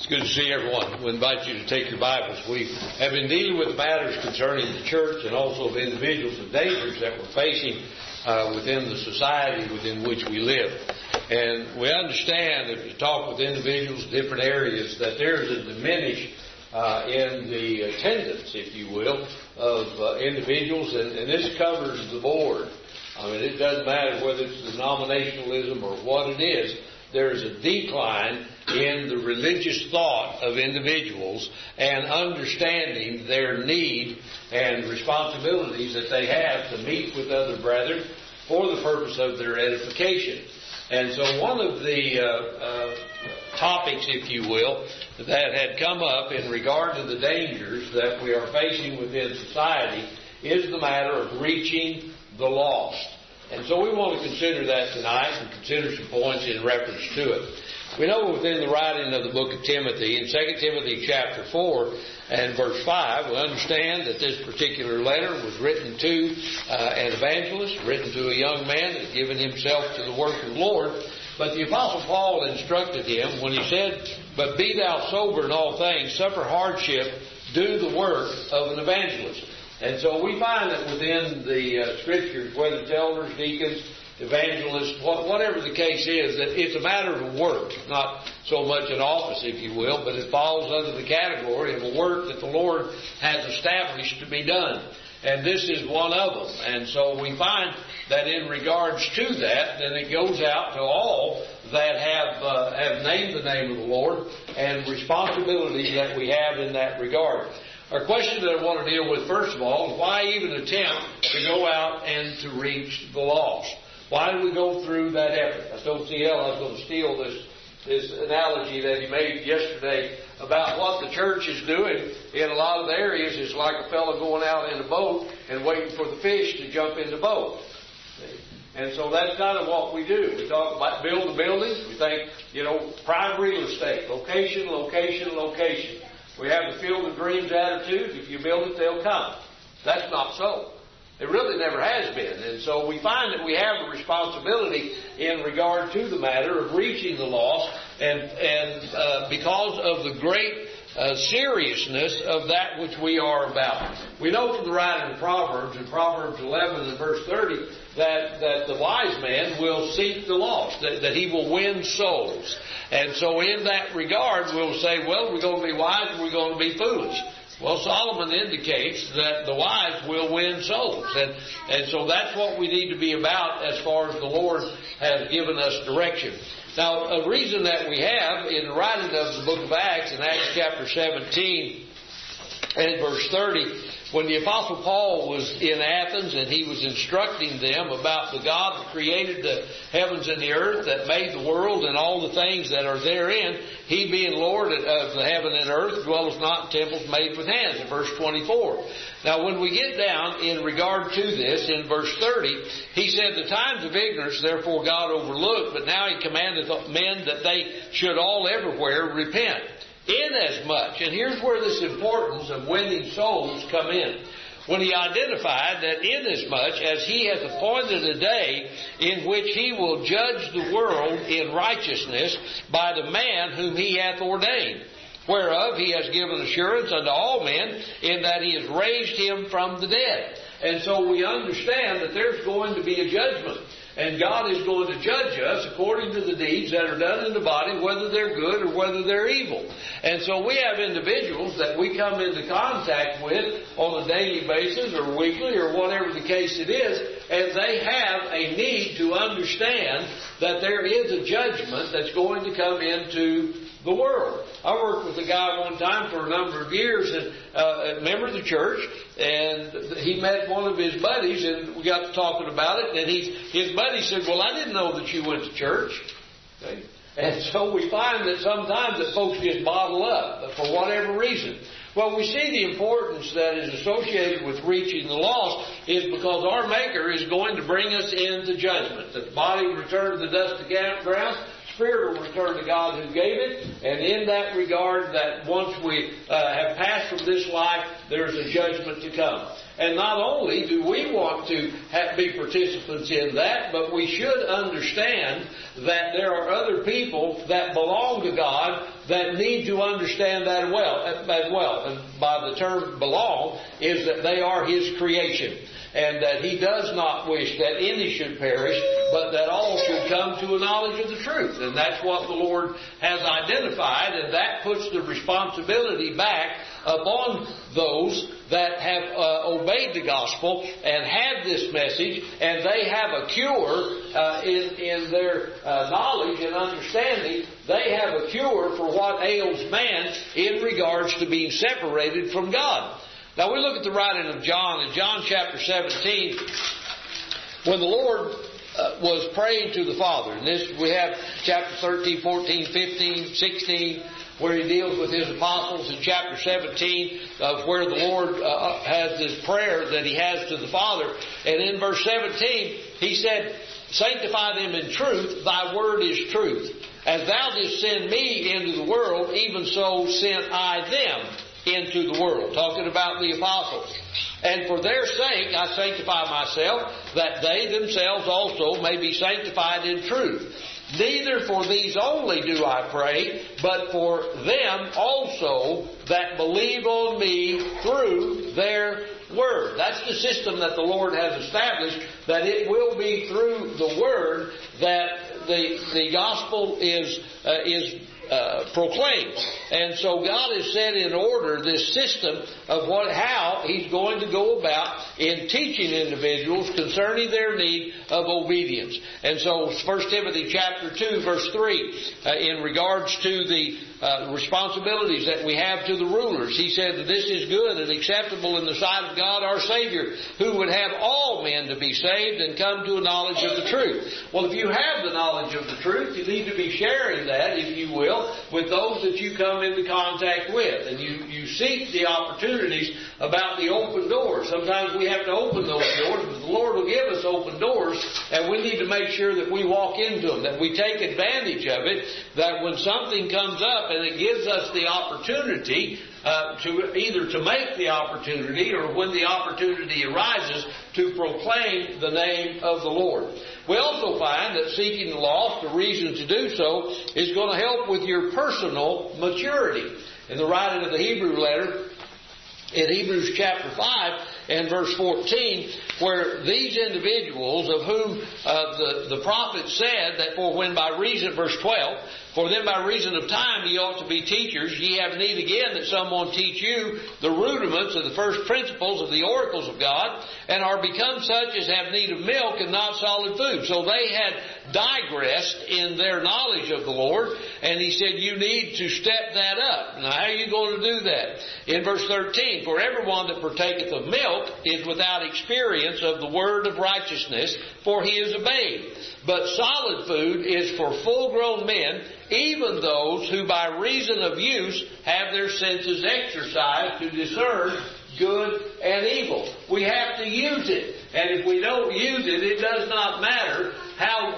It's good to see everyone. We invite you to take your Bibles. We have been dealing with matters concerning the church and also of individuals and dangers that we're facing within the society within which we live. And we understand, if you talk with individuals in different areas, that there's a diminish in the attendance, if you will, of individuals, and this covers the board. I mean, it doesn't matter whether it's denominationalism or what it is. There's a decline in the religious thought of individuals and understanding their need and responsibilities that they have to meet with other brethren for the purpose of their edification. And so one of the topics, if you will, that had come up in regard to the dangers that we are facing within society is the matter of reaching the lost. And so we want to consider that tonight and consider some points in reference to it. We know within the writing of the book of Timothy, in 2 Timothy chapter 4 and verse 5, we understand that this particular letter was written to an evangelist, written to a young man that had given himself to the work of the Lord. But the Apostle Paul instructed him when he said, "But be thou sober in all things, suffer hardship, do the work of an evangelist." And so we find that within the Scriptures, whether it's elders, deacons, evangelists, whatever the case is, that it's a matter of work. It's not so much an office, if you will, but it falls under the category of a work that the Lord has established to be done. And this is one of them. And so we find that in regards to that, then it goes out to all that have named the name of the Lord and responsibilities that we have in that regard. Our question that I want to deal with, first of all, is why even attempt to go out and to reach the lost? Why do we go through that effort? I told CL I was going to steal this analogy that he made yesterday about what the church is doing in a lot of the areas. It's like a fellow going out in a boat and waiting for the fish to jump in the boat. And so that's kind of what we do. We talk about build the buildings. We think, prime real estate, location, location, location. We have the field of dreams attitude. If you build it, they'll come. That's not so. It really never has been. And so we find that we have a responsibility in regard to the matter of reaching the lost, and because of the great seriousness of that which we are about. We know from the writing of Proverbs, in Proverbs 11 and verse 30, that the wise man will seek the lost, that he will win souls. And so in that regard, we'll say, well, we're going to be wise and we're going to be foolish. Well, Solomon indicates that the wise will win souls. And so that's what we need to be about as far as the Lord has given us direction. Now, a reason that we have in the writing of the book of Acts, in Acts chapter 17 and verse 30, when the Apostle Paul was in Athens and he was instructing them about the God that created the heavens and the earth, that made the world and all the things that are therein, he being Lord of the heaven and earth, dwelleth not in temples made with hands, in verse 24. Now, when we get down in regard to this, in verse 30, he said, "The times of ignorance, therefore, God overlooked, but now he commandeth men that they should all everywhere repent. Inasmuch," and here's where this importance of winning souls come in, when he identified that inasmuch as he hath appointed a day in which he will judge the world in righteousness by the man whom he hath ordained, whereof he has given assurance unto all men, in that he has raised him from the dead. And so we understand that there's going to be a judgment. And God is going to judge us according to the deeds that are done in the body, whether they're good or whether they're evil. And so we have individuals that we come into contact with on a daily basis or weekly or whatever the case it is, and they have a need to understand that there is a judgment that's going to come into the world. I worked with a guy one time for a number of years, and a member of the church, and he met one of his buddies, and we got to talking about it, and his buddy said, "Well, I didn't know that you went to church." Okay? And so we find that sometimes that folks just bottle up for whatever reason. Well, we see the importance that is associated with reaching the lost is because our Maker is going to bring us into judgment. That the body will return to the dust of the ground, spirit will return to God who gave it, and in that regard, that once we have passed from this life, there's a judgment to come. And not only do we want to be participants in that, but we should understand that there are other people that belong to God that need to understand that as well. And by the term belong is that they are His creation, and that He does not wish that any should perish, but that all should come to a knowledge of the truth. And that's what the Lord has identified, and that puts the responsibility back upon those that have obeyed the gospel and had this message, and they have a cure in their knowledge and understanding. They have a cure for what ails man in regards to being separated from God. Now we look at the writing of John in John chapter 17, when the Lord was praying to the Father. And this we have chapter 13, 14, 15, 16, where He deals with His apostles, in chapter 17 of where the Lord has this prayer that He has to the Father. And in verse 17 He said, "Sanctify them in truth, Thy word is truth. As Thou didst send Me into the world, even so sent I them into the world." Talking about the apostles. "And for their sake I sanctify Myself, that they themselves also may be sanctified in truth. Neither for these only do I pray, but for them also that believe on Me through their word." That's the system that the Lord has established, that it will be through the word that the gospel is proclaimed. And so God has set in order this system of how He's going to go about in teaching individuals concerning their need of obedience. And so 1 Timothy chapter 2 verse 3, in regards to the responsibilities that we have to the rulers, he said that this is good and acceptable in the sight of God our Savior, who would have all men to be saved and come to a knowledge of the truth. Well, if you have the knowledge of the truth, you need to be sharing that, if you will, with those that you come into contact with. And you seek the opportunities about the open doors. Sometimes we have to open those doors, but the Lord will give us open doors, and we need to make sure that we walk into them, that we take advantage of it, that when something comes up and it gives us the opportunity to either to make the opportunity, or when the opportunity arises, to proclaim the name of the Lord. We also find that seeking the lost, the reason to do so, is going to help with your personal maturity. In the writing of the Hebrew letter, in Hebrews chapter 5 and verse 14, where these individuals of whom the prophet said that for when by reason, verse 12, "For then by reason of time ye ought to be teachers, ye have need again that someone teach you the rudiments of the first principles of the oracles of God, and are become such as have need of milk and not solid food." So they had digressed in their knowledge of the Lord, and he said you need to step that up. Now how are you going to do that? In verse 13, "For everyone that partaketh of milk is without experience of the word of righteousness, for he is a babe. But solid food is for full-grown men, even those who by reason of use have their senses exercised to discern good and evil." We have to use it. And if we don't use it, it does not matter how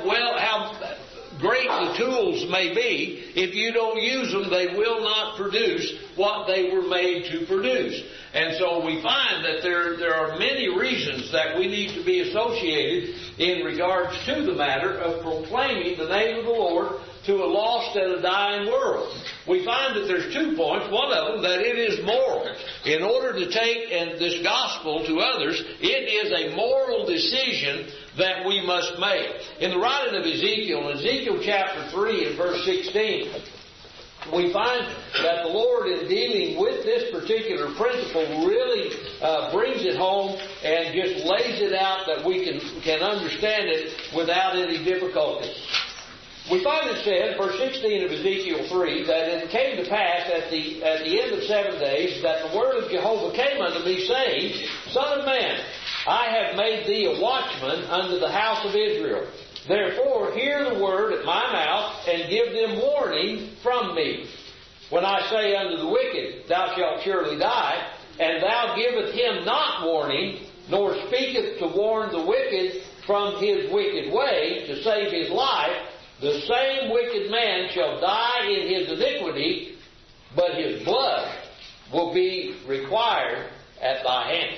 great the tools may be. If you don't use them, they will not produce what they were made to produce. And so we find that there are many reasons that we need to be associated in regards to the matter of proclaiming the name of the Lord to a lost and a dying world. We find that there's 2 points. One of them, that it is moral. In order to take this gospel to others, it is a moral decision that we must make. In the writing of Ezekiel chapter 3 and verse 16, we find that the Lord, in dealing with this particular principle, really brings it home and just lays it out that we can understand it without any difficulty. We find it said, verse 16 of Ezekiel 3, that it came to pass at the end of 7 days that the word of Jehovah came unto me, saying, "Son of man, I have made thee a watchman unto the house of Israel. Therefore hear the word at my mouth, and give them warning from me. When I say unto the wicked, Thou shalt surely die, and thou givest him not warning, nor speaketh to warn the wicked from his wicked way, to save his life, the same wicked man shall die in his iniquity, but his blood will be required at thy hand.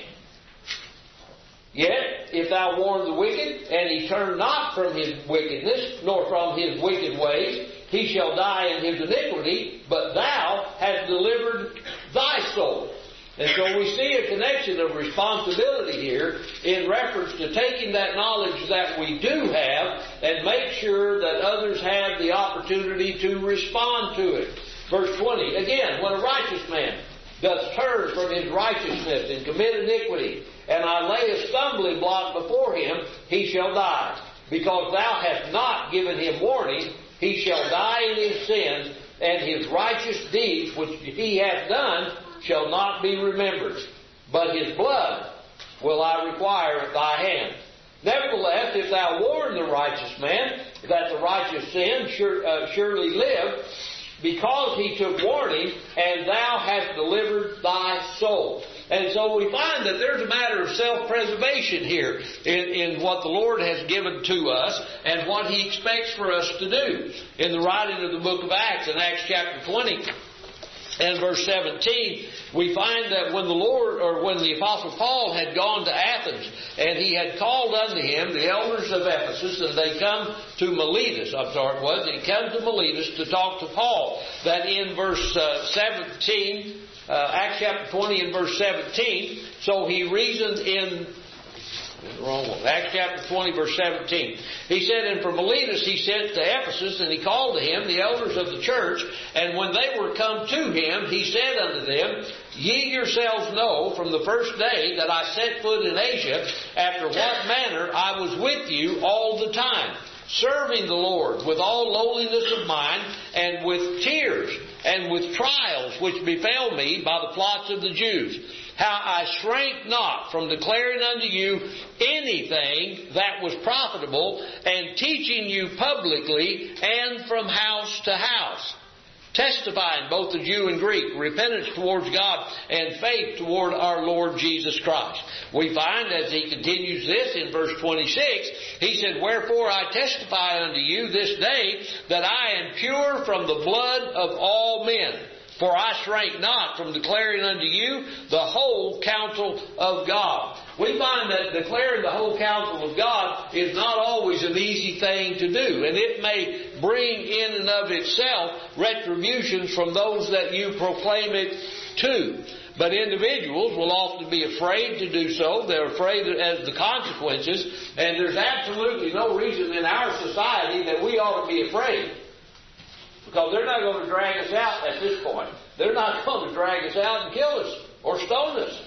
Yet, if thou warn the wicked, and he turn not from his wickedness, nor from his wicked ways, he shall die in his iniquity, but thou hast delivered thy soul. And so we see a connection of responsibility here in reference to taking that knowledge that we do have and make sure that others have the opportunity to respond to it. Verse 20, again, when a righteous man doth turn from his righteousness and commit iniquity, and I lay a stumbling block before him, he shall die. Because thou hast not given him warning, he shall die in his sins, and his righteous deeds which he hath done shall not be remembered. But his blood will I require at thy hand. Nevertheless, if thou warn the righteous man that the righteous sin surely live, because he took warning, and thou hast delivered thy soul. And so we find that there's a matter of self-preservation here in what the Lord has given to us and what He expects for us to do. In the writing of the book of Acts, in Acts chapter 20, and verse 17, we find that when the Apostle Paul had gone to Athens, and he had called unto him the elders of Ephesus, and they come to Miletus, he come to Miletus to talk to Paul, that in verse 17, Acts chapter 20 and verse 17, so he reasoned in Acts chapter 20, verse 17. He said, and from Miletus he sent to Ephesus, and he called to him the elders of the church. And when they were come to him, he said unto them, Ye yourselves know from the first day that I set foot in Asia, after what manner I was with you all the time, serving the Lord with all lowliness of mind, and with tears, and with trials which befell me by the plots of the Jews. How I shrank not from declaring unto you anything that was profitable, and teaching you publicly and from house to house, testifying both to Jew and Greek, repentance towards God and faith toward our Lord Jesus Christ. We find as he continues this in verse 26, he said, Wherefore I testify unto you this day that I am pure from the blood of all men. For I shrank not from declaring unto you the whole counsel of God. We find that declaring the whole counsel of God is not always an easy thing to do. And it may bring in and of itself retributions from those that you proclaim it to. But individuals will often be afraid to do so. They're afraid as the consequences. And there's absolutely no reason in our society that we ought to be afraid. Because they're not going to drag us out at this point. They're not going to drag us out and kill us or stone us.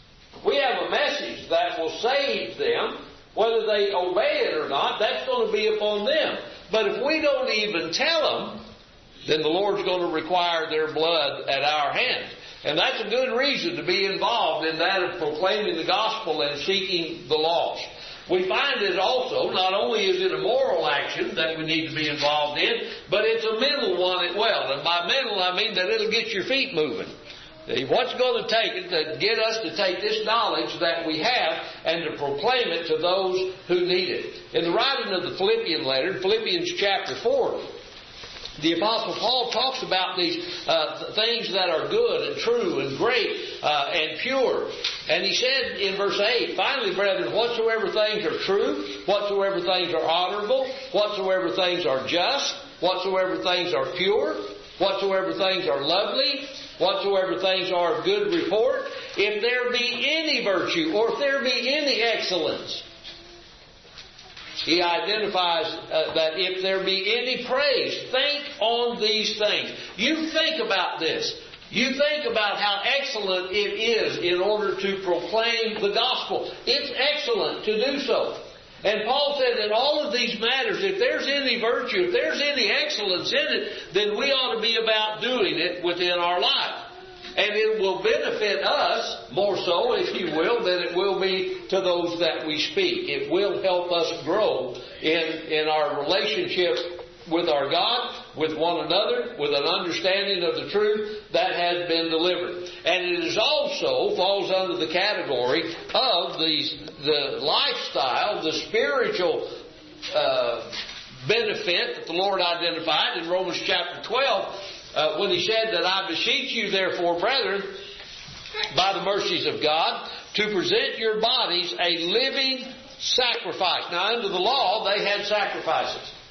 We have a message that will save them. Whether they obey it or not, that's going to be upon them. But if we don't even tell them, then the Lord's going to require their blood at our hands. And that's a good reason to be involved in that of proclaiming the gospel and seeking the lost. We find it also, not only is it a moral action that we need to be involved in, but it's a mental one as well. And by mental, I mean that it'll get your feet moving. What's going to take it to get us to take this knowledge that we have and to proclaim it to those who need it? In the writing of the Philippian letter, Philippians chapter 4, the Apostle Paul talks about these things that are good and true and great and pure. And he said in verse 8, Finally, brethren, whatsoever things are true, whatsoever things are honorable, whatsoever things are just, whatsoever things are pure, whatsoever things are lovely, whatsoever things are of good report, if there be any virtue or if there be any excellence, he identifies that if there be any praise, think on these things. You think about this. You think about how excellent it is in order to proclaim the gospel. It's excellent to do so. And Paul said that all of these matters, if there's any virtue, if there's any excellence in it, then we ought to be about doing it within our life. And it will benefit us more so, if you will, than it will be to those that we speak. It will help us grow in our relationship with our God, with one another, with an understanding of the truth that has been delivered. And it is also falls under the category of the lifestyle, the spiritual benefit that the Lord identified in Romans chapter 12, when he said that I beseech you therefore, brethren, by the mercies of God, to present your bodies a living sacrifice. Now under the law, they had sacrifices.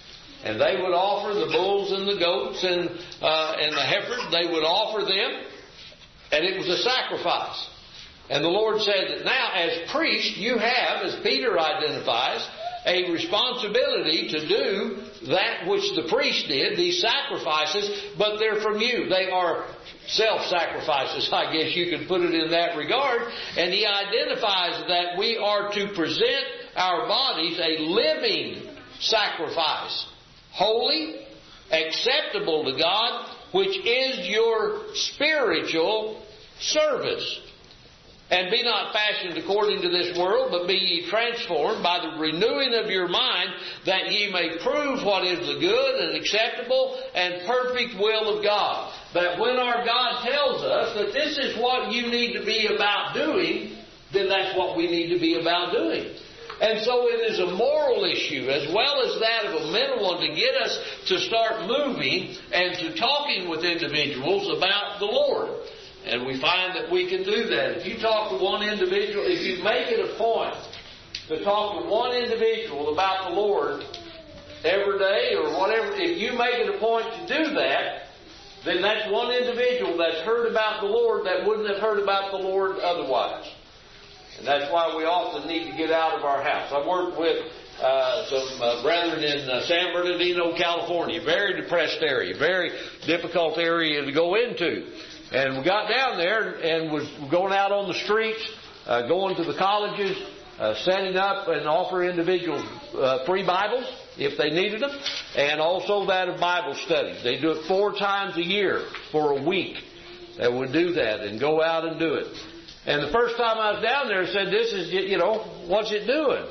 And they would offer the bulls and the goats and the heifers. They would offer them, and it was a sacrifice. And the Lord said that now, as priest, you have, as Peter identifies, a responsibility to do that which the priest did, these sacrifices, but they're from you. They are self-sacrifices, I guess you could put it in that regard. And He identifies that we are to present our bodies a living sacrifice, holy, acceptable to God, which is your spiritual service. And be not fashioned according to this world, but be ye transformed by the renewing of your mind, that ye may prove what is the good and acceptable and perfect will of God. That when our God tells us that this is what you need to be about doing, then that's what we need to be about doing. And so it is a moral issue as well as that of a mental one to get us to start moving and to talking with individuals about the Lord. And we find that we can do that. If you talk to one individual, if you make it a point to talk to one individual about the Lord every day or whatever, if you make it a point to do that, then that's one individual that's heard about the Lord that wouldn't have heard about the Lord otherwise. And that's why we often need to get out of our house. I worked with some brethren in San Bernardino, California. Very depressed area, very difficult area to go into. And we got down there and was going out on the streets, going to the colleges, setting up and offering individuals free Bibles if they needed them, and also that of Bible studies. They do it 4 times a year for a week. They would do that and go out and do it. And the first time I was down there, I said, "This is, what's it doing?"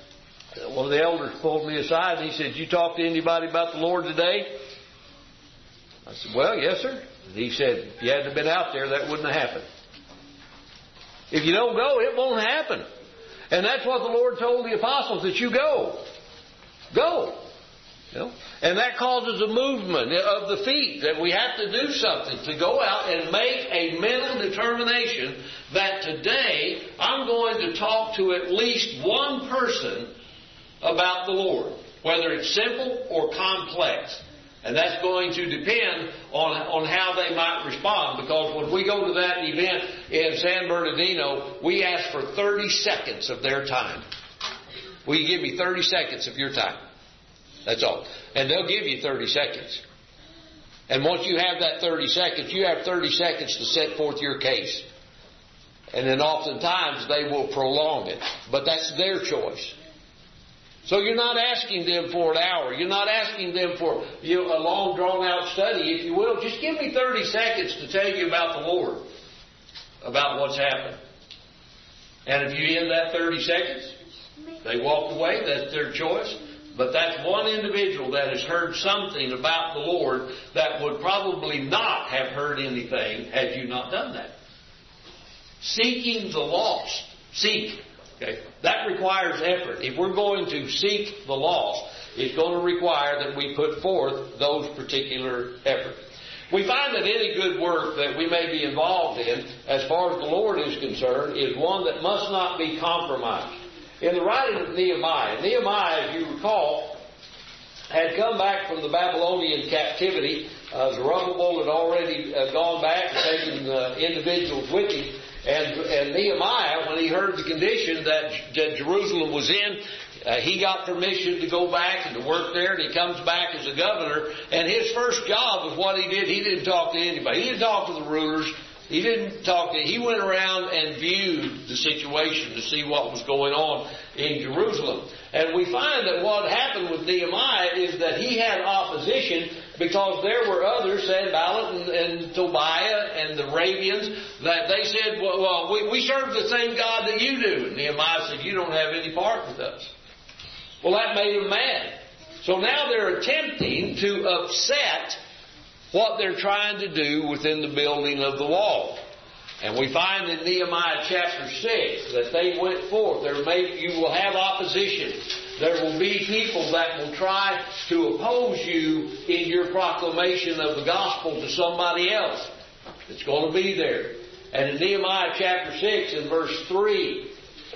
One of the elders pulled me aside and he said, "You talk to anybody about the Lord today?" I said, "Well, yes, sir." He said, "If you hadn't been out there, that wouldn't have happened. If you don't go, it won't happen." And that's what the Lord told the apostles, that you go. Go. And that causes a movement of the feet, that we have to do something, to go out and make a mental determination that today I'm going to talk to at least one person about the Lord, whether it's simple or complex. And that's going to depend on how they might respond. Because when we go to that event in San Bernardino, we ask for 30 seconds of their time. Will you give me 30 seconds of your time? That's all. And they'll give you 30 seconds. And once you have that 30 seconds, you have 30 seconds to set forth your case. And then oftentimes they will prolong it. But that's their choice. So you're not asking them for an hour. You're not asking them for a long, drawn-out study, if you will. Just give me 30 seconds to tell you about the Lord, about what's happened. And if you end that 30 seconds, they walk away. That's their choice. But that's one individual that has heard something about the Lord that would probably not have heard anything had you not done that. Seeking the lost. Seek. Okay. That requires effort. If we're going to seek the lost, it's going to require that we put forth those particular efforts. We find that any good work that we may be involved in, as far as the Lord is concerned, is one that must not be compromised. In the writing of Nehemiah, as you recall, had come back from the Babylonian captivity. Zerubbabel had already gone back and taken individuals with him. And Nehemiah, when he heard the condition that Jerusalem was in, he got permission to go back and to work there, and he comes back as a governor. And his first job was what he did. He didn't talk to anybody. He didn't talk to the rulers. He went around and viewed the situation to see what was going on in Jerusalem. And we find that what happened with Nehemiah is that he had opposition, because there were others, Sanballat and Tobiah and the Arabians, that they said, well, we serve the same God that you do. And Nehemiah said, you don't have any part with us. Well, that made them mad. So now they're attempting to upset what they're trying to do within the building of the wall. And we find in Nehemiah chapter 6 that they went forth. You will have opposition. There will be people that will try to oppose you in your proclamation of the gospel to somebody else. It's going to be there. And in Nehemiah chapter 6 and verse 3,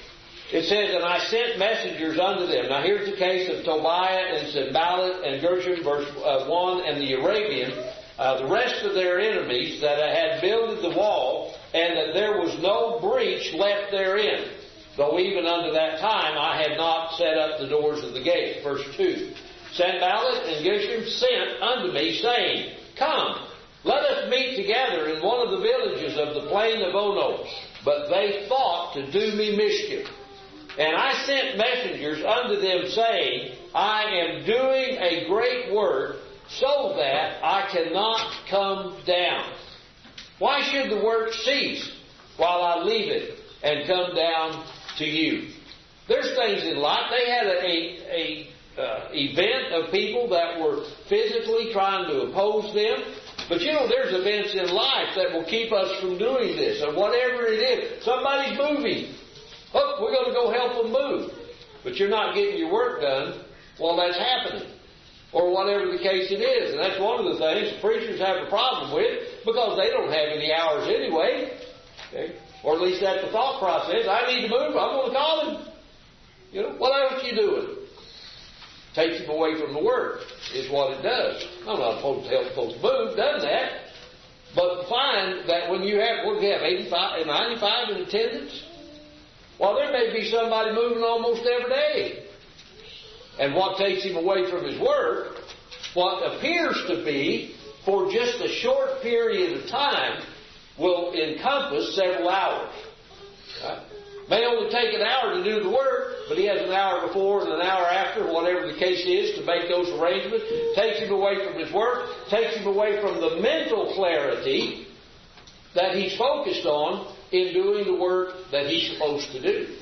It says, and I sent messengers unto them. Now here's the case of Tobiah and Sanballat and Geshem, verse 1, and the Arabian, the rest of their enemies that had builded the wall, and that there was no breach left therein. Though even unto that time I had not set up the doors of the gate. Verse 2. Sanballat and Geshem sent unto me, saying, Come, let us meet together in one of the villages of the plain of Ono. But they thought to do me mischief. And I sent messengers unto them, saying, I am doing a great work, so that I cannot come down. Why should the work cease while I leave it and come down to you? There's things in life. They had a event of people that were physically trying to oppose them. But there's events in life that will keep us from doing this. And whatever it is, somebody's moving. Oh, we're going to go help them move. But you're not getting your work done while that's happening. Or whatever the case it is. And that's one of the things preachers have a problem with, because they don't have any hours anyway. Okay? Or at least that's the thought process. I need to move. I'm going to call him. What else you doing? Takes him away from the work is what it does. I'm not supposed to help folks move, done that. But find that when you have 85 and 95 in attendance, well, there may be somebody moving almost every day. And what takes him away from his work, what appears to be for just a short period of time, will encompass several hours. Right? May only take an hour to do the work, but he has an hour before and an hour after, whatever the case is, to make those arrangements. Takes him away from his work, takes him away from the mental clarity that he's focused on in doing the work that he's supposed to do.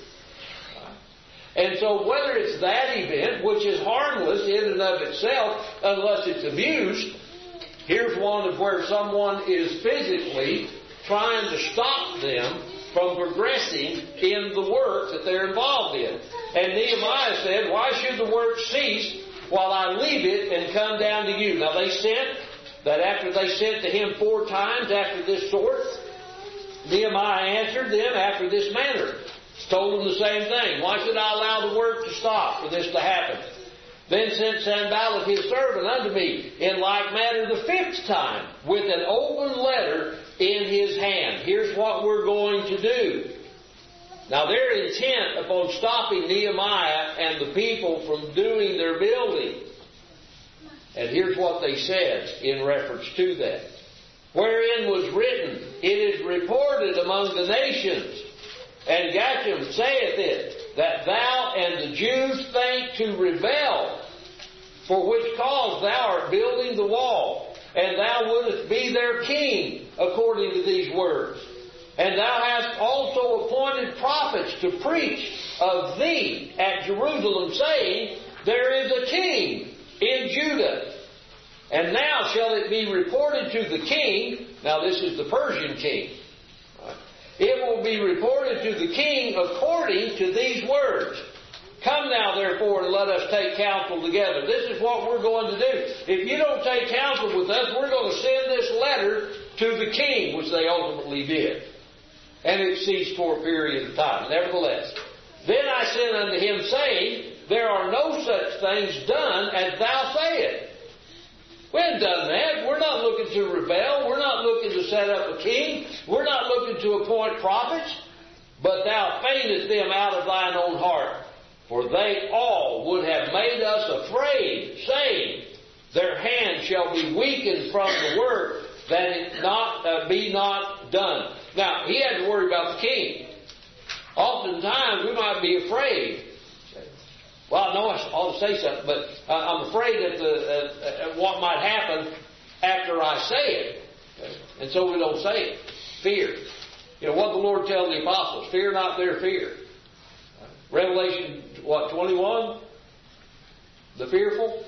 And so whether it's that event, which is harmless in and of itself, unless it's abused, here's one of where someone is physically trying to stop them from progressing in the work that they're involved in. And Nehemiah said, Why should the work cease while I leave it and come down to you? Now they sent, that after they sent to him 4 times after this sort, Nehemiah answered them after this manner. Told them the same thing. Why should I allow the work to stop for this to happen? Then sent Sanballat his servant unto me in like manner the 5th time, with an open letter in his hand. Here's what we're going to do. Now they're intent upon stopping Nehemiah and the people from doing their building. And here's what they said in reference to that. Wherein was written, It is reported among the nations, and Geshem saith it, that thou and the Jews think to rebel, for which cause thou art building the wall, and thou wouldest be their king, according to these words. And thou hast also appointed prophets to preach of thee at Jerusalem, saying, There is a king in Judah. And now shall it be reported to the king, now this is the Persian king, it will be reported to the king according to these words. Come now, therefore, and let us take counsel together. This is what we're going to do. If you don't take counsel with us, we're going to send this letter to the king, which they ultimately did. And it ceased for a period of time. Nevertheless, then I sent unto him, saying, There are no such things done as thou sayest. We haven't done that. We're not looking to rebel. We're not looking to set up a king. We're not looking to appoint prophets. But thou feignest them out of thine own heart. For they all would have made us afraid, saying, Their hand shall be weakened from the work, that it be not done. Now, he had to worry about the king. Oftentimes, we might be afraid. Well, I know I ought to say something, but I'm afraid that what might happen after I say it. Okay? And so we don't say it. Fear. What the Lord tells the apostles, fear not their fear. Revelation, 21? The fearful?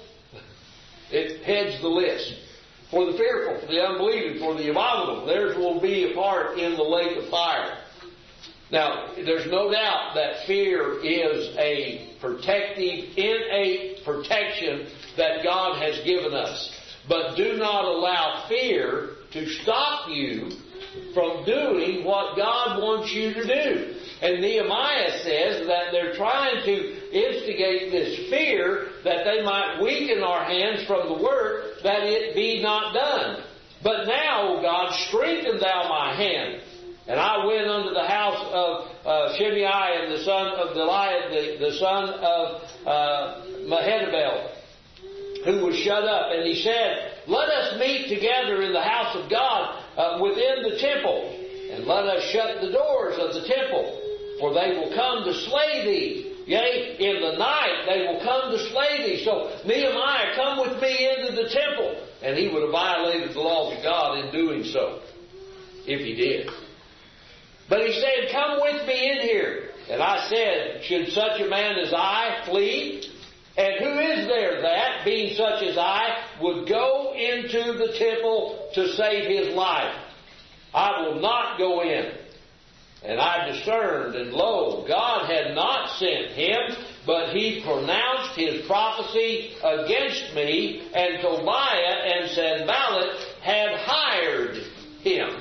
It heads the list. For the fearful, for the unbelieving, for the abominable, theirs will be a part in the lake of fire. Now, there's no doubt that fear is a protective, innate protection that God has given us. But do not allow fear to stop you from doing what God wants you to do. And Nehemiah says that they're trying to instigate this fear that they might weaken our hands from the work, that it be not done. But now, O God, strengthen thou my hand. And I went unto the house of Shimei and the son of Deliah, the son of Mehetabel, who was shut up. And he said, let us meet together in the house of God within the temple, and let us shut the doors of the temple, for they will come to slay thee. Yea, in the night they will come to slay thee. So, Nehemiah, come with me into the temple. And he would have violated the laws of God in doing so, if he did. But he said, come with me in here. And I said, should such a man as I flee? And who is there that, being such as I, would go into the temple to save his life? I will not go in. And I discerned, and lo, God had not sent him, but he pronounced his prophecy against me, and Tobiah and Sanballat had hired him.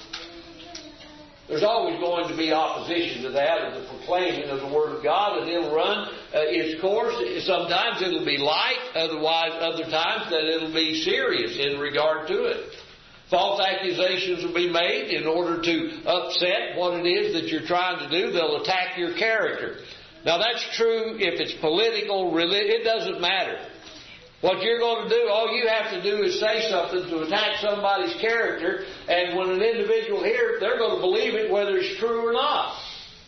There's always going to be opposition to that, of the proclaiming of the Word of God, and it'll run its course. Sometimes it'll be light, other times that it'll be serious in regard to it. False accusations will be made in order to upset what it is that you're trying to do. They'll attack your character. Now that's true if it's political, it doesn't matter. What you're going to do, all you have to do is say something to attack somebody's character, and when an individual hears it, they're going to believe it whether it's true or not.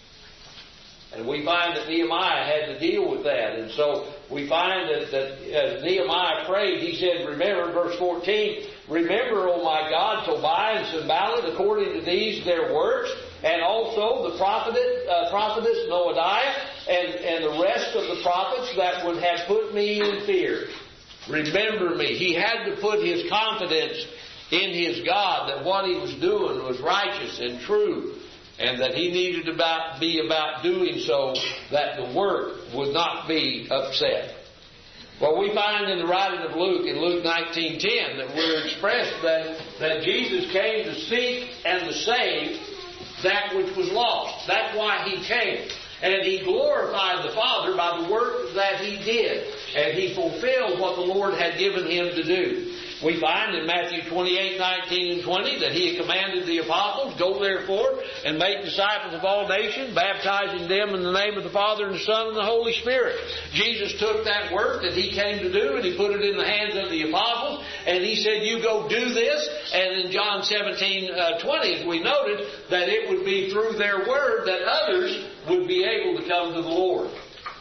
And we find that Nehemiah had to deal with that. And so we find that as Nehemiah prayed, he said, remember, verse 14, remember, O my God, Tobiah and Sanballat, according to these their works, and also the prophetess Noadiah, and the rest of the prophets that would have put me in fear. Remember me. He had to put his confidence in his God, that what he was doing was righteous and true, and that he needed to be about doing so that the work would not be upset. Well, we find in the writing of Luke, in Luke 19:10, that we're expressed that Jesus came to seek and to save that which was lost. That's why he came. And he glorified the Father by the work that he did. And he fulfilled what the Lord had given him to do. We find in Matthew 28:19 and 20 that he had commanded the apostles, go therefore and make disciples of all nations, baptizing them in the name of the Father and the Son and the Holy Spirit. Jesus took that work that he came to do and he put it in the hands of the apostles, and he said, you go do this. And in John 17:20, as we noted, that it would be through their word that others would be able to come to the Lord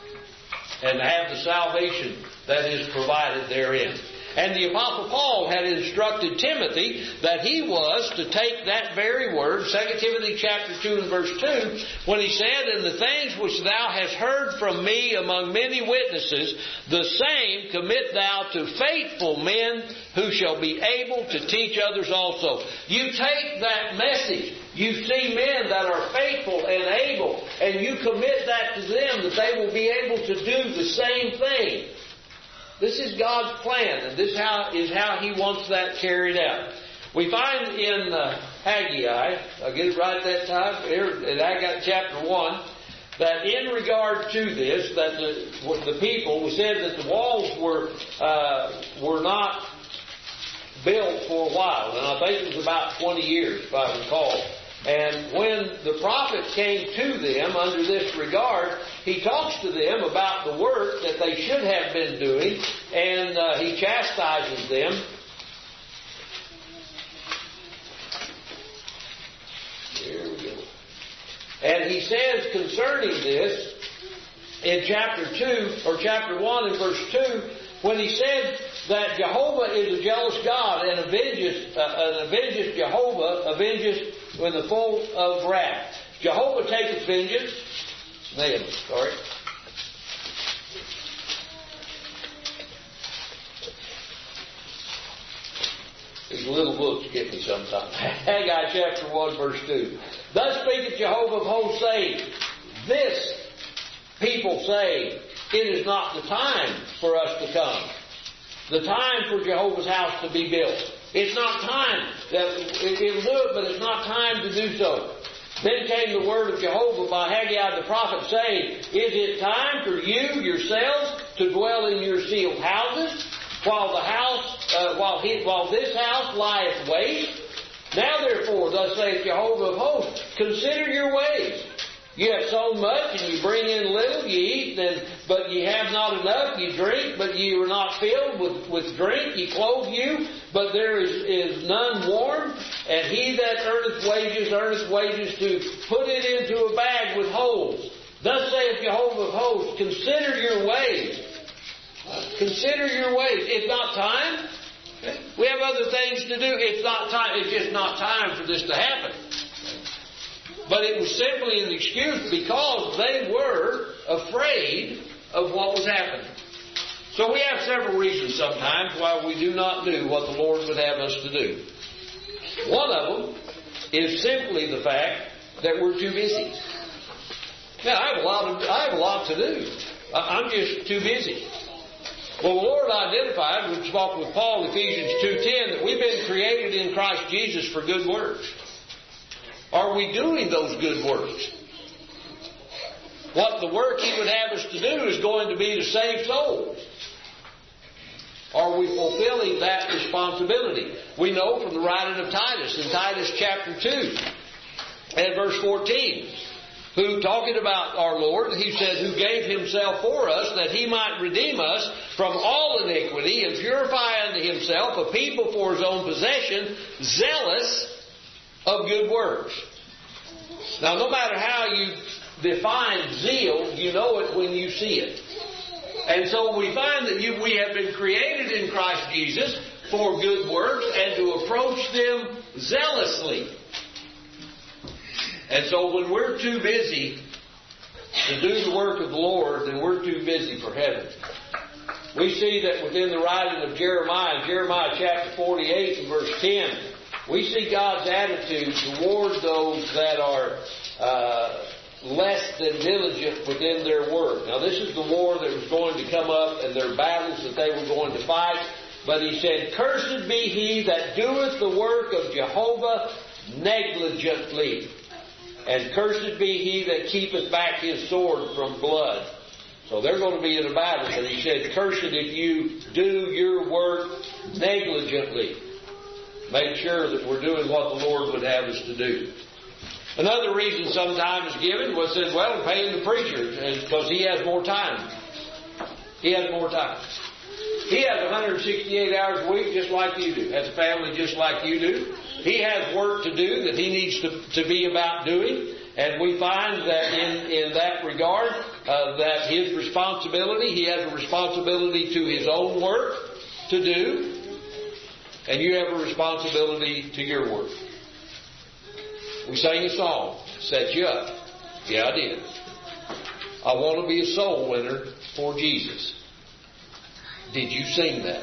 and have the salvation that is provided therein. And the Apostle Paul had instructed Timothy that he was to take that very word, 2 Timothy chapter 2 and verse 2, when he said, and the things which thou hast heard from me among many witnesses, the same commit thou to faithful men who shall be able to teach others also. You take that message. You see men that are faithful and able, and you commit that to them, that they will be able to do the same thing. This is God's plan, and this is how He wants that carried out. We find in Haggai, I'll get it right that time, here in Haggai chapter 1, that in regard to this, that the people, we said that the walls were not built for a while, and I think it was about 20 years, if I recall. And when the prophet came to them under this regard, he talks to them about the work that they should have been doing, and he chastises them. Here we go. And he says concerning this, in chapter 2, or chapter 1 and verse 2, when he said that Jehovah is a jealous God, and avengeth Jehovah, avengeth with the full of wrath. Jehovah taketh vengeance. Sorry. These little books get me sometimes. Haggai chapter 1 verse 2. Thus speaketh Jehovah of hosts, saying, this people say, it is not the time for us to come. The time for Jehovah's house to be built. It's not time it'll do it, but it's not time to do so. Then came the word of Jehovah by Haggai the prophet, saying, Is it time for you yourselves to dwell in your sealed houses, while this house lieth waste? Now therefore, thus saith Jehovah of hosts, consider your ways. You have sown much, and you bring in little, you eat, but ye have not enough, you drink, but ye are not filled with drink, ye clothe you, but there is none warm, and he that earneth wages to put it into a bag with holes. Thus saith Jehovah of hosts, consider your ways. Consider your ways. It's not time. We have other things to do. It's not time. It's just not time for this to happen. But it was simply an excuse because they were afraid of what was happening. So we have several reasons sometimes why we do not do what the Lord would have us to do. One of them is simply the fact that we're too busy. Now, I have a lot to do. I'm just too busy. Well, the Lord identified, we spoke with Paul, Ephesians 2:10, that we've been created in Christ Jesus for good works. Are we doing those good works? What the work He would have us to do is going to be to save souls. Are we fulfilling that responsibility? We know from the writing of Titus, in Titus chapter 2 and verse 14, who, talking about our Lord, he said, who gave Himself for us, that He might redeem us from all iniquity and purify unto Himself a people for His own possession, zealous of good works. Now, no matter how you define zeal, you know it when you see it. And so we find that we have been created in Christ Jesus for good works and to approach them zealously. And so when we're too busy to do the work of the Lord, then we're too busy for heaven. We see that within the writing of Jeremiah chapter 48 and verse 10, we see God's attitude toward those that are less than diligent within their work. Now, this is the war that was going to come up and their battles that they were going to fight. But He said, Cursed be he that doeth the work of Jehovah negligently, and cursed be he that keepeth back his sword from blood. So they're going to be in a battle. And He said, Cursed if you do your work negligently. Make sure that we're doing what the Lord would have us to do. Another reason sometimes given was said, well, paying the preacher, because he has more time. He has more time. He has 168 hours a week just like you do. Has a family just like you do. He has work to do that he needs to be about doing. And we find that in that regard, that his responsibility, he has a responsibility to his own work to do. And you have a responsibility to your work. We sang a song, Set You Up. Yeah, I did. I want to be a soul winner for Jesus. Did you sing that?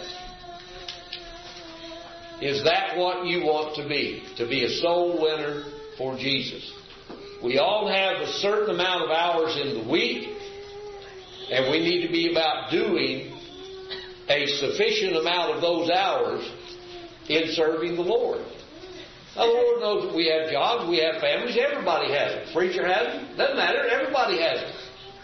Is that what you want to be? To be a soul winner for Jesus? We all have a certain amount of hours in the week, and we need to be about doing a sufficient amount of those hours in serving the Lord. Now, the Lord knows that we have jobs, we have families, everybody has it. Preacher has it, doesn't matter, everybody has it.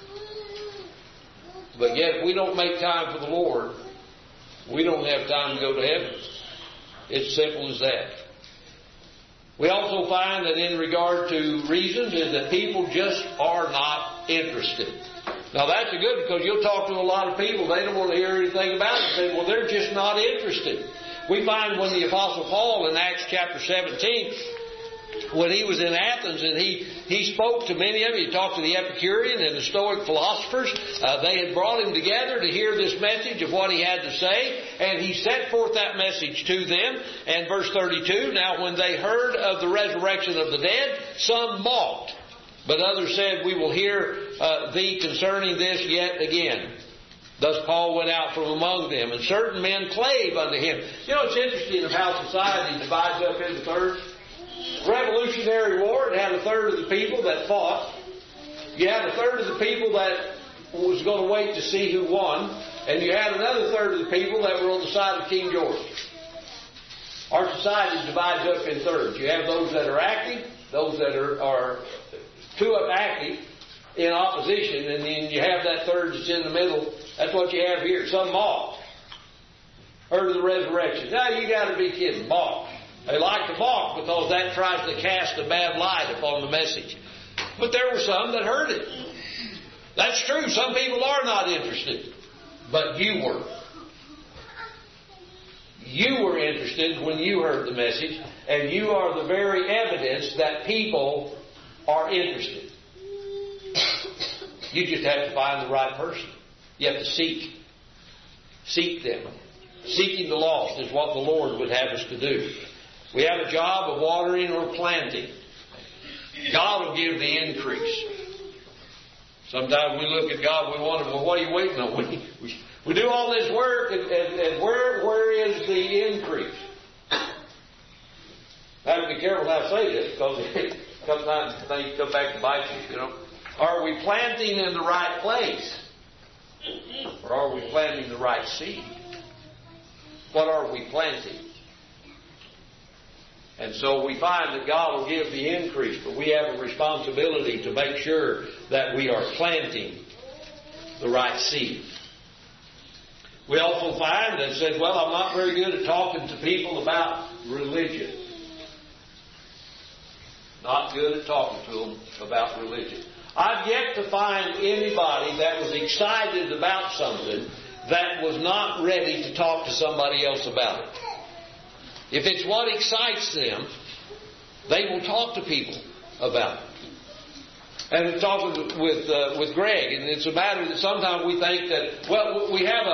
But yet, if we don't make time for the Lord, we don't have time to go to heaven. It's simple as that. We also find that in regard to reasons is that people just are not interested. Now that's a good, because you'll talk to a lot of people, they don't want to hear anything about it. Say, well, they're just not interested. We find when the Apostle Paul in Acts chapter 17, when he was in Athens and he spoke to many of them, he talked to the Epicurean and the Stoic philosophers. They had brought him together to hear this message of what he had to say, and he set forth that message to them. And verse 32, now when they heard of the resurrection of the dead, some mocked, but others said, we will hear thee concerning this yet again. Thus Paul went out from among them, and certain men clave unto him. You know, it's interesting of how society divides up into thirds. Revolutionary War, it had a third of the people that fought. You had a third of the people that was going to wait to see who won. And you had another third of the people that were on the side of King George. Our society is divided up in thirds. You have those that are active, those that are too active in opposition, and then you have that third that's in the middle. That's what you have here. Some mock. Heard of the resurrection. Now you got to be kidding. Mock. They like to mock because that tries to cast a bad light upon the message. But there were some that heard it. That's true. Some people are not interested. But you were. You were interested when you heard the message, and you are the very evidence that people are interested. You just have to find the right person. You have to seek. Seek them. Seeking the lost is what the Lord would have us to do. We have a job of watering or planting. God will give the increase. Sometimes we look at God, we wonder, well, what are you waiting on? We do all this work, and where is the increase? I have to be careful how I say this, because sometimes things come back to bite you, you know. Are we planting in the right place? Or are we planting the right seed? What are we planting? And so we find that God will give the increase, but we have a responsibility to make sure that we are planting the right seed. We also find that said, well, I'm not very good at talking to people about religion. Not good at talking to them about religion. I've yet to find anybody that was excited about something that was not ready to talk to somebody else about it. If it's what excites them, they will talk to people about it. And I'm talking with Greg, and it's a matter that sometimes we think that, well, we have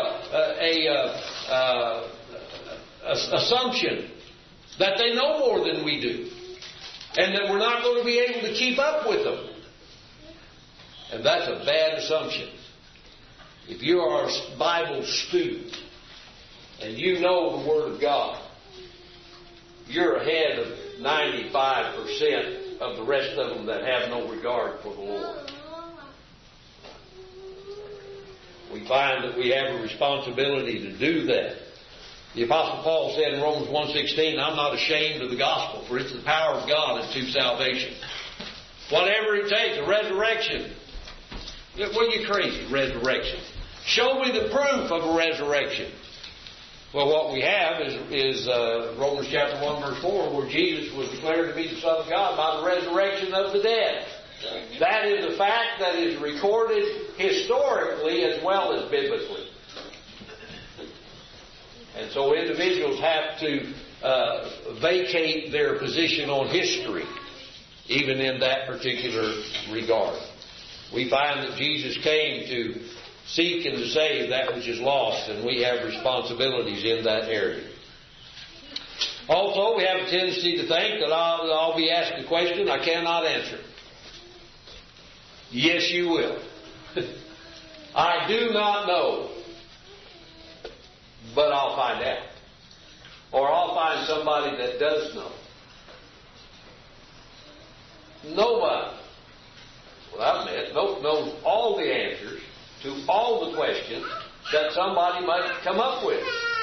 a assumption that they know more than we do, and that we're not going to be able to keep up with them. And that's a bad assumption. If you are a Bible student and you know the Word of God, you're ahead of 95% of the rest of them that have no regard for the Lord. We find that we have a responsibility to do that. The Apostle Paul said in Romans 1:16, I'm not ashamed of the gospel, for it's the power of God unto salvation. Whatever it takes, a resurrection. What are you crazy? Resurrection. Show me the proof of a resurrection. Well, what we have is Romans chapter 1 verse 4, where Jesus was declared to be the Son of God by the resurrection of the dead. That is a fact that is recorded historically as well as biblically. And so individuals have to vacate their position on history, even in that particular regard. We find that Jesus came to seek and to save that which is lost, and we have responsibilities in that area. Also, we have a tendency to think that I'll be asked a question I cannot answer. Yes, you will. I do not know, but I'll find out. Or I'll find somebody that does know. Nobody, without met, knows all the answers to all the questions that somebody might come up with.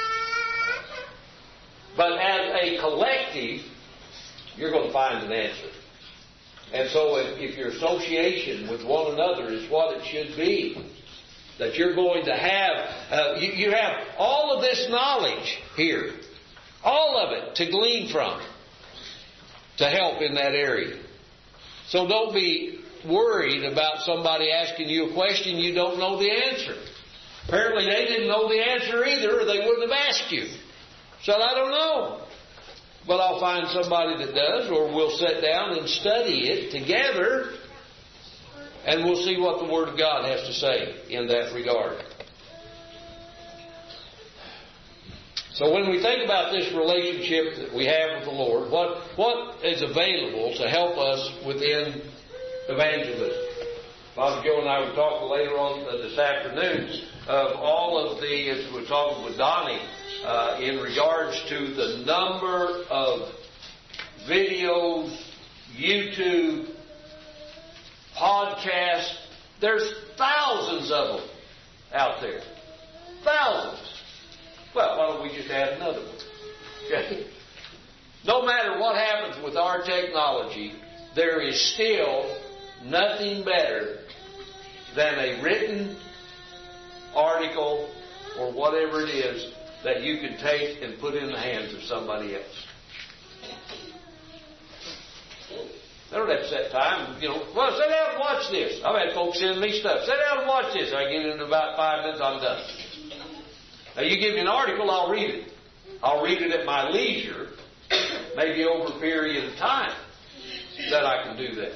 But as a collective, you're going to find an answer. And so if your association with one another is what it should be, that you're going to have, you have all of this knowledge here, all of it to glean from, to help in that area. So don't be worried about somebody asking you a question you don't know the answer. Apparently they didn't know the answer either, or they wouldn't have asked you. Said, I don't know. But I'll find somebody that does, or we'll sit down and study it together, and we'll see what the Word of God has to say in that regard. So when we think about this relationship that we have with the Lord, what is available to help us within evangelism? Father Joe and I will talk later on this afternoon of all of the, as we're talking with Donnie, in regards to the number of videos, YouTube, podcasts. There's thousands of them out there. Thousands. Well, why don't we just add another one? Okay? No matter what happens with our technology, there is still nothing better than a written article or whatever it is that you can take and put in the hands of somebody else. They don't have to set time. Well, sit down and watch this. I've had folks send me stuff. Sit down and watch this. I get it in about 5 minutes, I'm done. Now, you give me an article, I'll read it. I'll read it at my leisure, maybe over a period of time that I can do that.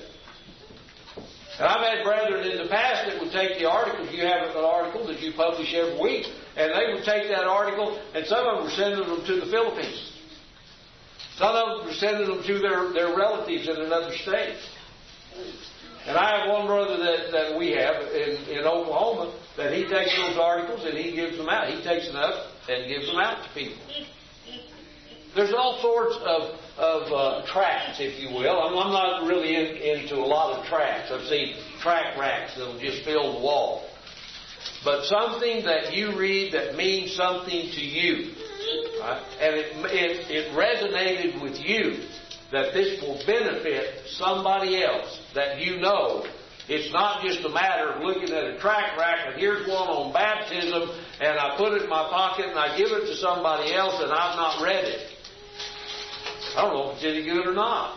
And I've had brethren in the past that would take the articles. You have an article that you publish every week, and they would take that article, and some of them were sending them to the Philippines. Some of them were sending them to their relatives in another state. And I have one brother that we have in Oklahoma that he takes those articles and he gives them out. He takes them up and gives them out to people. There's all sorts of tracts, if you will. I'm not really into a lot of tracts. I've seen tract racks that will just fill the wall. But something that you read that means something to you, right? And it resonated with you that this will benefit somebody else that you know. It's not just a matter of looking at a tract rack and here's one on baptism and I put it in my pocket and I give it to somebody else and I've not read it. I don't know if it's any good or not.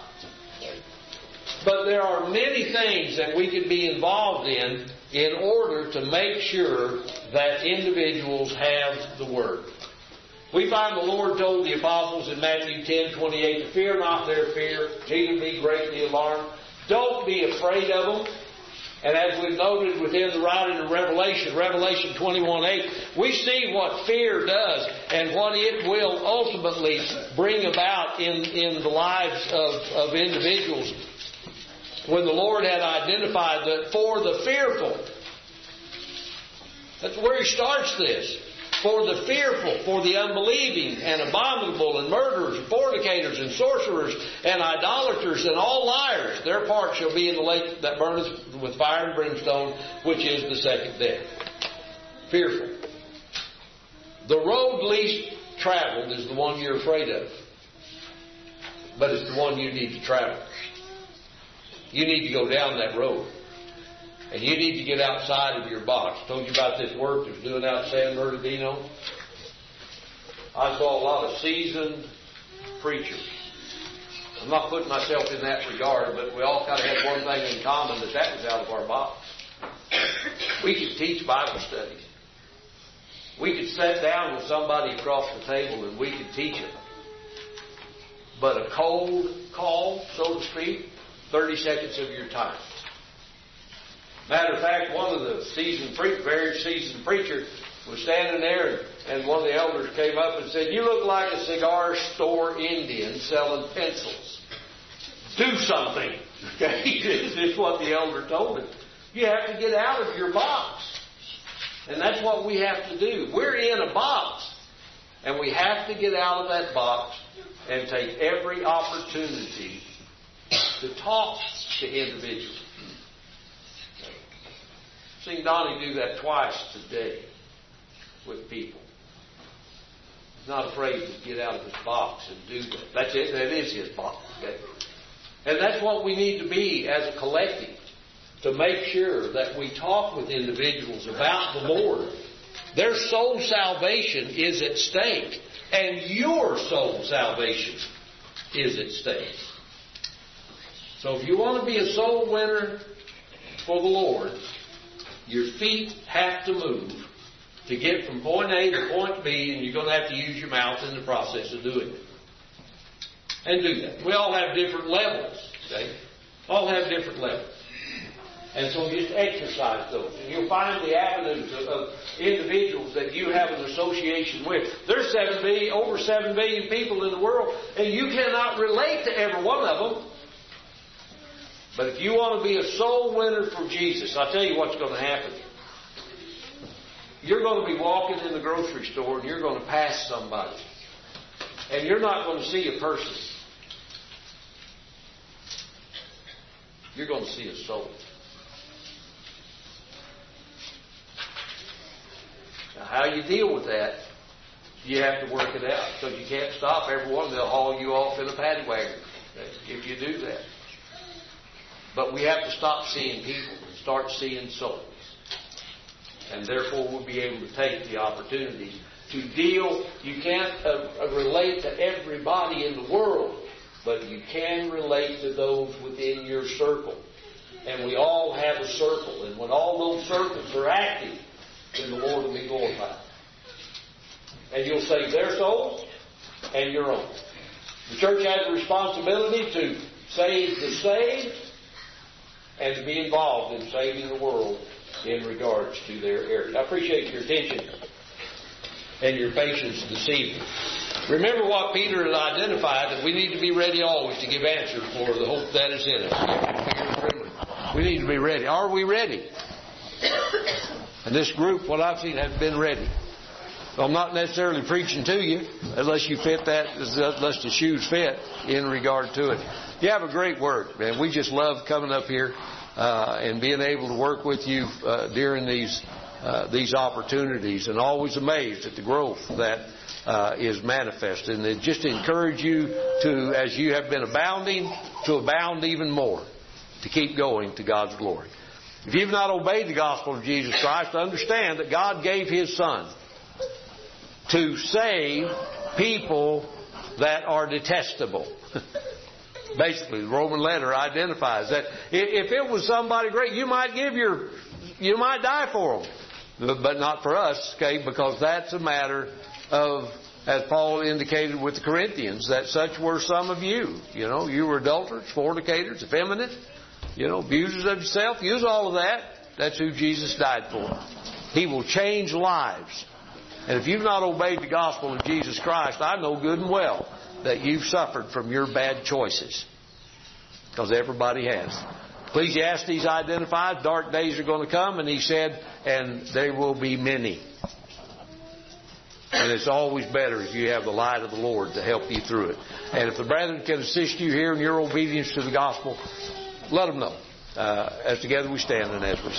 But there are many things that we could be involved in order to make sure that individuals have the Word. We find the Lord told the apostles in Matthew 10:28, "Fear not their fear, neither be greatly alarmed." Don't be afraid of them. And as we've noted within the writing of Revelation 21:8, we see what fear does and what it will ultimately bring about in the lives of individuals. When the Lord had identified that for the fearful, that's where He starts this. For the fearful, for the unbelieving, and abominable, and murderers, and fornicators, and sorcerers, and idolaters, and all liars, their part shall be in the lake that burneth with fire and brimstone, which is the second death. Fearful. The road least traveled is the one you're afraid of. But it's the one you need to travel. You need to go down that road. And you need to get outside of your box. I told you about this work that's doing out in San Bernardino. I saw a lot of seasoned preachers. I'm not putting myself in that regard, but we all kind of had one thing in common, that was out of our box. We could teach Bible studies. We could sit down with somebody across the table and we could teach them. But a cold call, so to speak, 30 seconds of your time. Matter of fact, one of the very seasoned preachers was standing there and one of the elders came up and said, "You look like a cigar store Indian selling pencils. Do something." Okay? This is what the elder told him. You have to get out of your box. And that's what we have to do. We're in a box. And we have to get out of that box and take every opportunity to talk to individuals. I've seen Donnie do that twice today with people. He's not afraid to get out of his box and do that. That's it. That is his box. Okay? And that's what we need to be as a collective, to make sure that we talk with individuals about the Lord. Their soul salvation is at stake, and your soul salvation is at stake. So if you want to be a soul winner for the Lord, your feet have to move to get from point A to point B, and you're going to have to use your mouth in the process of doing it. And do that. We all have different levels. Okay? All have different levels. And so just exercise those. And you'll find the avenues of individuals that you have an association with. There's over 7 billion people in the world, and you cannot relate to every one of them. But if you want to be a soul winner for Jesus, I'll tell you what's going to happen. You're going to be walking in the grocery store and you're going to pass somebody. And you're not going to see a person. You're going to see a soul. Now, how you deal with that you have to work it out. Because you can't stop everyone. They'll haul you off in a paddy wagon if you do that. But we have to stop seeing people and start seeing souls. And therefore we'll be able to take the opportunity to deal. You can't relate to everybody in the world, but you can relate to those within your circle. And we all have a circle. And when all those circles are active, then the Lord will be glorified. And you'll save their souls and your own. The church has a responsibility to save the saved and to be involved in saving the world in regards to their area. I appreciate your attention and your patience this evening. Remember what Peter has identified, that we need to be ready always to give answer for the hope that is in us. We need to be ready. Are we ready? And this group, what I've seen, has been ready. So I'm not necessarily preaching to you unless you fit that, unless the shoes fit in regard to it. You have a great work, man. We just love coming up here and being able to work with you during these opportunities, and always amazed at the growth that is manifest. And it just encourage you to, as you have been abounding, to abound even more, to keep going to God's glory. If you've not obeyed the gospel of Jesus Christ, understand that God gave His Son to save people that are detestable. Basically, the Roman letter identifies that if it was somebody great, you might die for them, but not for us, okay? Because that's a matter of, as Paul indicated with the Corinthians, that such were some of you. You know, you were adulterers, fornicators, effeminate, abusers of yourself. Use all of that. That's who Jesus died for. He will change lives. And if you've not obeyed the gospel of Jesus Christ, I know good and well that you've suffered from your bad choices. Because everybody has. Ecclesiastes identified dark days are going to come, and he said, and there will be many. And it's always better if you have the light of the Lord to help you through it. And if the brethren can assist you here in your obedience to the gospel, let them know. As together we stand and as we sing.